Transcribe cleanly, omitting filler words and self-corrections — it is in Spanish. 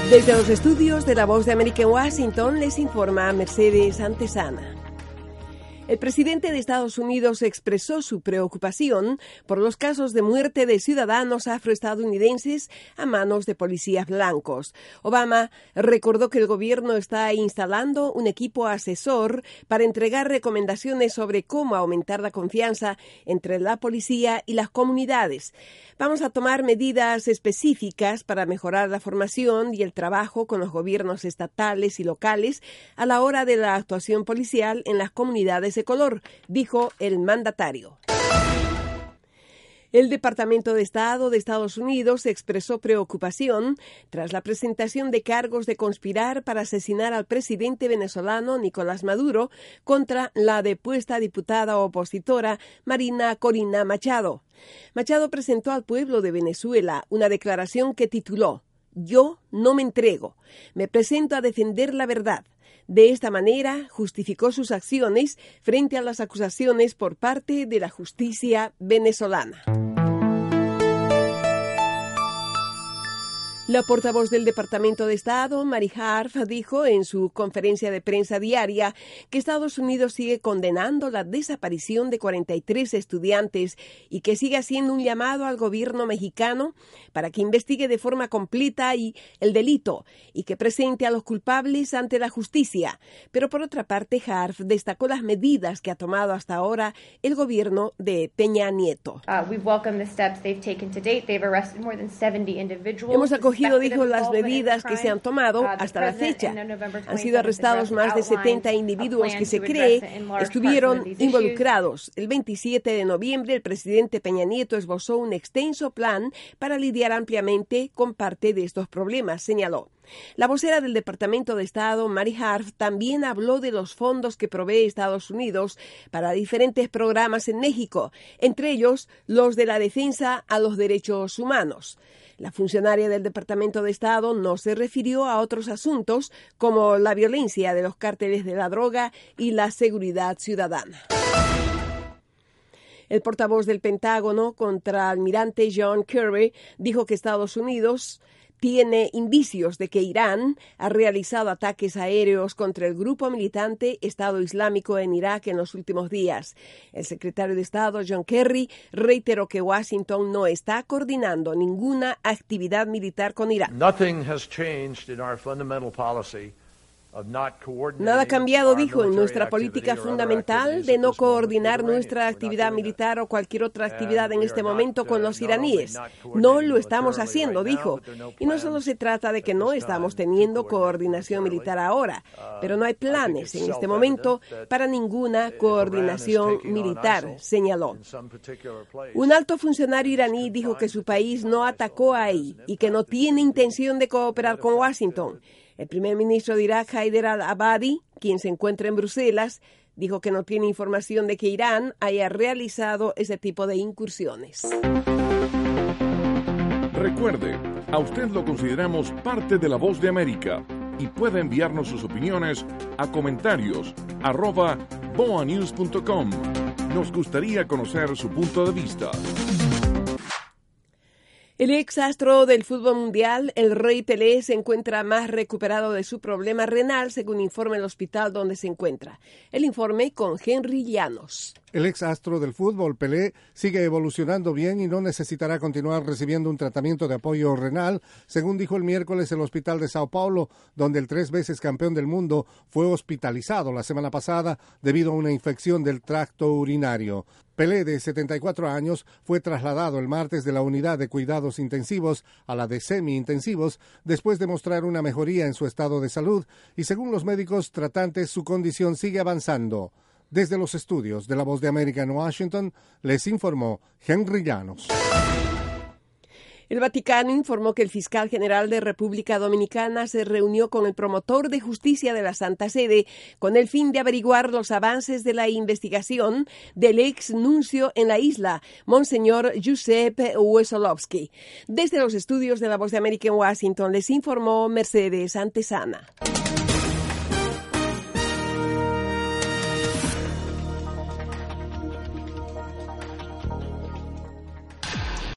Desde los estudios de La Voz de América en Washington les informa Mercedes Antesana. El presidente de Estados Unidos expresó su preocupación por los casos de muerte de ciudadanos afroestadounidenses a manos de policías blancos. Obama recordó que el gobierno está instalando un equipo asesor para entregar recomendaciones sobre cómo aumentar la confianza entre la policía y las comunidades. Vamos a tomar medidas específicas para mejorar la formación y el trabajo con los gobiernos estatales y locales a la hora de la actuación policial en las comunidades de color, dijo el mandatario. El Departamento de Estado de Estados Unidos expresó preocupación tras la presentación de cargos de conspirar para asesinar al presidente venezolano Nicolás Maduro contra la depuesta diputada opositora Marina Corina Machado. Machado presentó al pueblo de Venezuela una declaración que tituló «Yo no me entrego, me presento a defender la verdad». De esta manera, justificó sus acciones frente a las acusaciones por parte de la justicia venezolana. La portavoz del Departamento de Estado, Mari Harf, dijo en su conferencia de prensa diaria que Estados Unidos sigue condenando la desaparición de 43 estudiantes y que sigue haciendo un llamado al gobierno mexicano para que investigue de forma completa el delito y que presente a los culpables ante la justicia. Pero por otra parte, Harf destacó las medidas que ha tomado hasta ahora el gobierno de Peña Nieto. Hemos acogido, dijo, las medidas que se han tomado hasta la fecha. Han sido arrestados más de 70 individuos que se cree estuvieron involucrados. El 27 de noviembre, el presidente Peña Nieto esbozó un extenso plan para lidiar ampliamente con parte de estos problemas, señaló. La vocera del Departamento de Estado, Mari Harf, también habló de los fondos que provee Estados Unidos para diferentes programas en México, entre ellos los de la defensa a los derechos humanos. La funcionaria del Departamento de Estado no se refirió a otros asuntos como la violencia de los cárteles de la droga y la seguridad ciudadana. El portavoz del Pentágono, contraalmirante John Kirby, dijo que Estados Unidos tiene indicios de que Irán ha realizado ataques aéreos contra el grupo militante Estado Islámico en Irak en los últimos días. El secretario de Estado, John Kerry, reiteró que Washington no está coordinando ninguna actividad militar con Irán. Nada ha cambiado, dijo, en nuestra política fundamental de no coordinar nuestra actividad militar o cualquier otra actividad en este momento con los iraníes. No lo estamos haciendo, dijo. Y no solo se trata de que no estamos teniendo coordinación militar ahora, pero no hay planes en este momento para ninguna coordinación militar, señaló. Un alto funcionario iraní dijo que su país no atacó ahí y que no tiene intención de cooperar con Washington. El primer ministro de Irak, Haider al-Abadi, quien se encuentra en Bruselas, dijo que no tiene información de que Irán haya realizado ese tipo de incursiones. Recuerde, a usted lo consideramos parte de La Voz de América y puede enviarnos sus opiniones a comentarios@boanews.com. Nos gustaría conocer su punto de vista. El ex astro del fútbol mundial, el Rey Pelé, se encuentra más recuperado de su problema renal, según informa el hospital donde se encuentra. El informe con Henry Llanos. El ex astro del fútbol, Pelé, sigue evolucionando bien y no necesitará continuar recibiendo un tratamiento de apoyo renal, según dijo el miércoles el Hospital de Sao Paulo, donde el 3 veces campeón del mundo fue hospitalizado la semana pasada debido a una infección del tracto urinario. Pelé, de 74 años, fue trasladado el martes de la unidad de cuidados intensivos a la de semi-intensivos después de mostrar una mejoría en su estado de salud y, según los médicos tratantes, su condición sigue avanzando. Desde los estudios de La Voz de América en Washington, les informó Henry Llanos. El Vaticano informó que el fiscal general de República Dominicana se reunió con el promotor de justicia de la Santa Sede con el fin de averiguar los avances de la investigación del ex nuncio en la isla, Monseñor Giuseppe Wesolowski. Desde los estudios de La Voz de América en Washington les informó Mercedes Antesana.